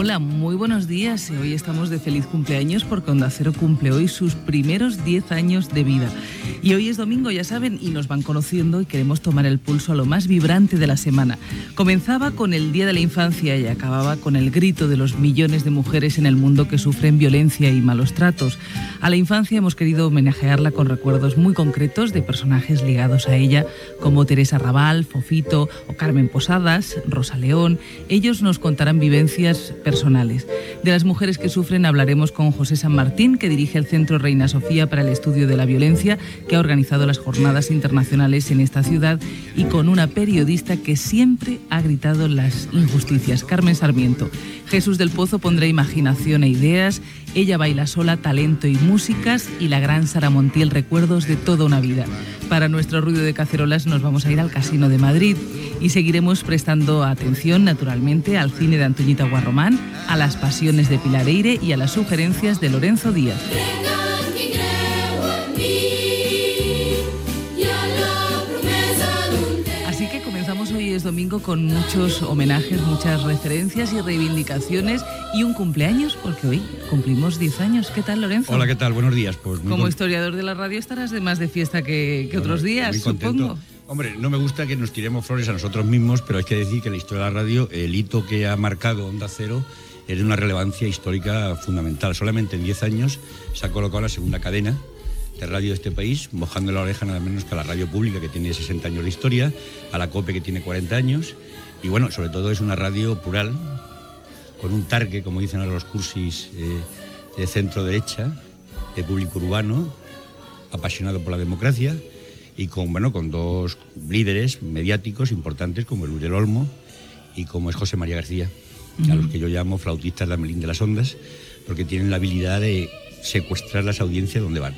Hola, muy buenos días. Hoy estamos de feliz cumpleaños porque Onda Cero cumple hoy sus primeros 10 años de vida. Y hoy es domingo, ya saben, y nos van conociendo y queremos tomar el pulso a lo más vibrante de la semana. Comenzaba con el Día de la Infancia y acababa con el grito de los millones de mujeres en el mundo que sufren violencia y malos tratos. A la infancia hemos querido homenajearla con recuerdos muy concretos de personajes ligados a ella, como Teresa Raval, Fofito o Carmen Posadas, Rosa León. Ellos nos contarán vivencias personales. De las mujeres que sufren hablaremos con José San Martín, que dirige el Centro Reina Sofía para el Estudio de la Violencia, que ha organizado las jornadas internacionales en esta ciudad, y con una periodista que siempre ha gritado las injusticias, Carmen Sarmiento. Jesús del Pozo pondrá imaginación e ideas, ella baila sola, talento y músicas, y la gran Sara Montiel, recuerdos de toda una vida. Para nuestro ruido de cacerolas nos vamos a ir al Casino de Madrid y seguiremos prestando atención, naturalmente, al cine de Antoñita Guarromán, a las pasiones de Pilar Eire y a las sugerencias de Lorenzo Díaz. Así que comenzamos hoy, es domingo, con muchos homenajes, muchas referencias y reivindicaciones y un cumpleaños, porque hoy cumplimos 10 años. ¿Qué tal, Lorenzo? Hola, ¿qué tal? Buenos días. Pues como historiador de la radio estarás de más de fiesta que otros días, muy contento. Supongo. Hombre, no me gusta que nos tiremos flores a nosotros mismos, pero hay que decir que en la historia de la radio, el hito que ha marcado Onda Cero es de una relevancia histórica fundamental. Solamente en 10 años se ha colocado la segunda cadena de radio de este país, mojando la oreja nada menos que a la radio pública, que tiene 60 años de historia, a la COPE, que tiene 40 años, y bueno, sobre todo es una radio plural, con un target, como dicen ahora los cursis, de centro derecha, de público urbano, apasionado por la democracia, y con dos líderes mediáticos importantes como Luis del Olmo y como es José María García, a los que yo llamo flautistas de Amelín de las Ondas, porque tienen la habilidad de secuestrar las audiencias donde van.